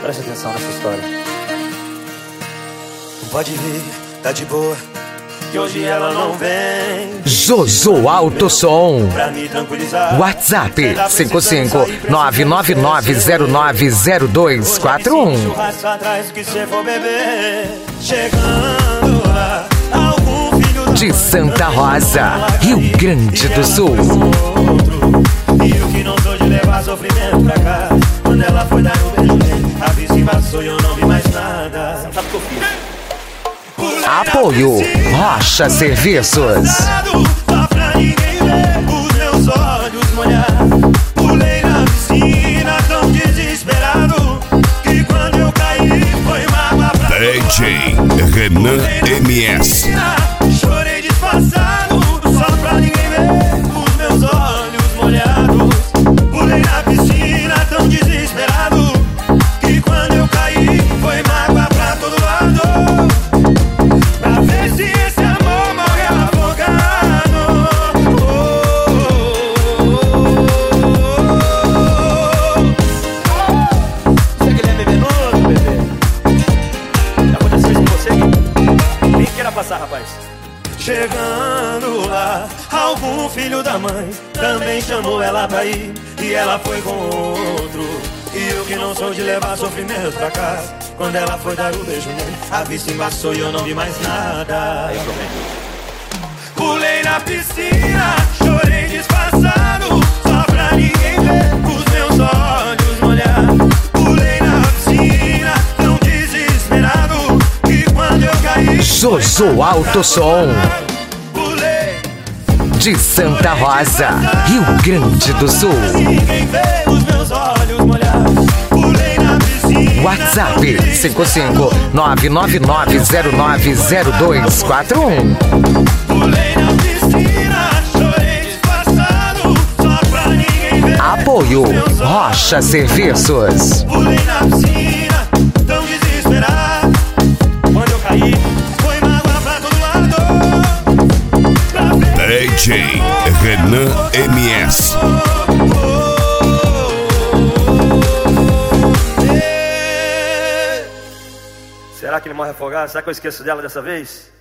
Preste atenção nessa história. Pode vir, tá de boa, que hoje ela não vem. Jojo Alto Som. Pra me tranquilizar. WhatsApp 55999090241. Churrasco atrás que cê for beber. Chegando lá, algum filho da De Santa Rosa, Rio Grande do Sul. E eu que não sou de levar sofrimento pra cá. Quando ela foi dar um beijo nele, a vista embaçou e eu não vi mais nada. Sabe o que eu fiz? Apoio Rocha Serviços. Só pra ninguém ver os meus olhos molhar. Pulei na piscina tão desesperado que quando eu caí foi mágoa pra DJ Renan MS. Chorei disfarçado só pra ninguém ver os meus olhos molhados. Pulei na piscina tão desesperado que quando eu caí foi mágoa pra todo lado. Pra ver se esse amor morreu afogado. Você que ele é venenoso, bebê. Já aconteceu isso com você? Nem queira passar, rapaz. Chegando lá, algum filho da mãe também chamou ela pra ir e ela foi com outro. E eu que não sou de levar sofrimento pra casa. Quando ela foi dar o beijo nele, a vista embaçou e eu não vi mais nada. Pulei na piscina, chorei disfarçado, só pra ninguém ver os meus olhos molhar. Pulei na piscina, tão desesperado, que quando eu caí Jojo Alto Som. Pulei De Santa Rosa, Rio Grande do Sul. ninguém vê os meus olhos molhados. Pulei na piscina. WhatsApp 55999090241. Pulei na piscina, chorei disfarçado, só pra ninguém ver. Apoio Rocha Serviços. Pulei na piscina, tão desesperado. Quando eu caí, foi mágoa pra todo lado. Pra ver DJ Renan MS. Será que ele morre afogado? Será que eu esqueço dela dessa vez?